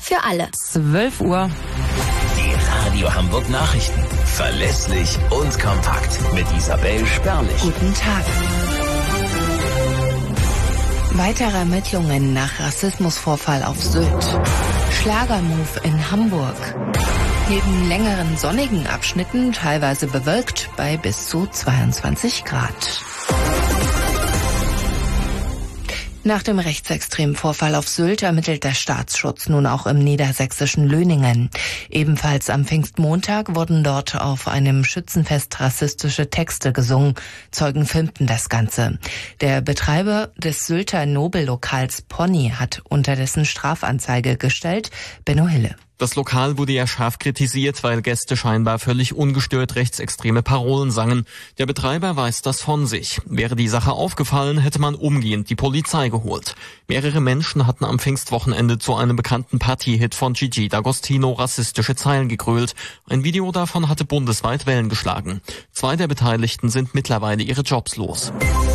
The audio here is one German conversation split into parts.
für alle. 12 Uhr. Die Radio Hamburg Nachrichten. Verlässlich und kompakt. Mit Isabel Sperlich. Guten Tag. Weitere Ermittlungen nach Rassismusvorfall auf Sylt. Schlagermove in Hamburg. Neben längeren sonnigen Abschnitten teilweise bewölkt bei bis zu 22 Grad. Nach dem rechtsextremen Vorfall auf Sylt ermittelt der Staatsschutz nun auch im niedersächsischen Löningen. Ebenfalls am Pfingstmontag wurden dort auf einem Schützenfest rassistische Texte gesungen. Zeugen filmten das Ganze. Der Betreiber des Sylter Nobellokals Pony hat unterdessen Strafanzeige gestellt. Benno Hille. Das Lokal wurde ja scharf kritisiert, weil Gäste scheinbar völlig ungestört rechtsextreme Parolen sangen. Der Betreiber weist das von sich. Wäre die Sache aufgefallen, hätte man umgehend die Polizei geholt. Mehrere Menschen hatten am Pfingstwochenende zu einem bekannten Partyhit von Gigi D'Agostino rassistische Zeilen gegrölt. Ein Video davon hatte bundesweit Wellen geschlagen. 2 der Beteiligten sind mittlerweile ihre Jobs los.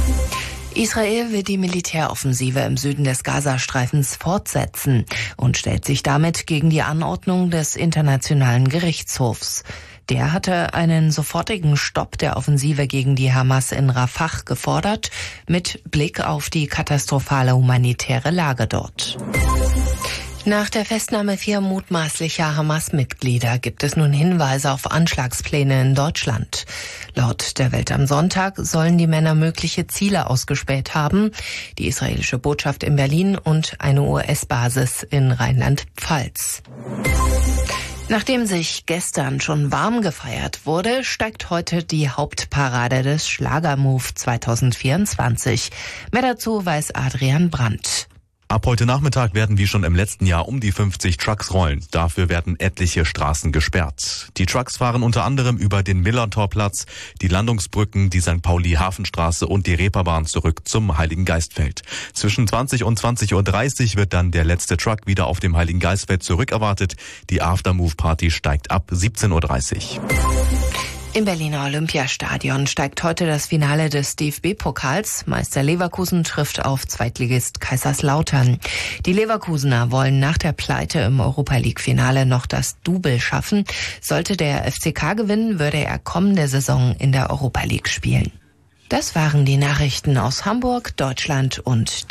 Israel will die Militäroffensive im Süden des Gazastreifens fortsetzen und stellt sich damit gegen die Anordnung des Internationalen Gerichtshofs. Der hatte einen sofortigen Stopp der Offensive gegen die Hamas in Rafah gefordert, mit Blick auf die katastrophale humanitäre Lage dort. Nach der Festnahme 4 mutmaßlicher Hamas-Mitglieder gibt es nun Hinweise auf Anschlagspläne in Deutschland. Laut der Welt am Sonntag sollen die Männer mögliche Ziele ausgespäht haben: die israelische Botschaft in Berlin und eine US-Basis in Rheinland-Pfalz. Nachdem sich gestern schon warm gefeiert wurde, steigt heute die Hauptparade des Schlagermove 2024. Mehr dazu weiß Adrian Brandt. Ab heute Nachmittag werden wie schon im letzten Jahr um die 50 Trucks rollen. Dafür werden etliche Straßen gesperrt. Die Trucks fahren unter anderem über den Millantorplatz, die Landungsbrücken, die St. Pauli-Hafenstraße und die Reeperbahn zurück zum Heiligengeistfeld. Zwischen 20 und 20.30 Uhr wird dann der letzte Truck wieder auf dem Heiligengeistfeld zurückerwartet. Die Aftermove-Party steigt ab 17.30 Uhr. Im Berliner Olympiastadion steigt heute das Finale des DFB-Pokals. Meister Leverkusen trifft auf Zweitligist Kaiserslautern. Die Leverkusener wollen nach der Pleite im Europa-League-Finale noch das Double schaffen. Sollte der FCK gewinnen, würde er kommende Saison in der Europa League spielen. Das waren die Nachrichten aus Hamburg, Deutschland und